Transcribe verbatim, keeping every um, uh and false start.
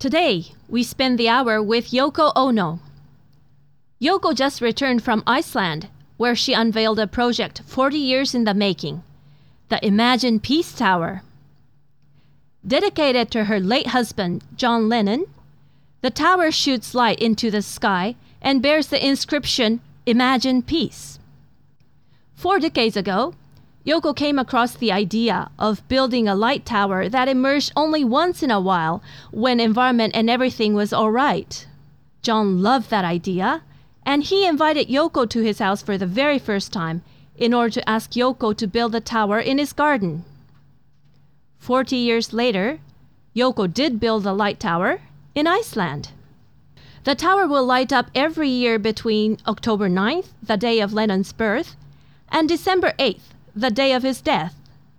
Today, we spend the hour with Yoko Ono. Yoko just returned from Iceland, where she unveiled a project forty years in the making, the Imagine Peace Tower. Dedicated to her late husband, John Lennon, the tower shoots light into the sky and bears the inscription, Imagine Peace. Four decades ago, Yoko came across the idea of building a light tower that emerged only once in a while when environment and everything was all right. John loved that idea, and he invited Yoko to his house for the very first time in order to ask Yoko to build a tower in his garden. Forty years later, Yoko did build a light tower in Iceland. The tower will light up every year between October ninth, the day of Lennon's birth, and December eighth, the day of his death.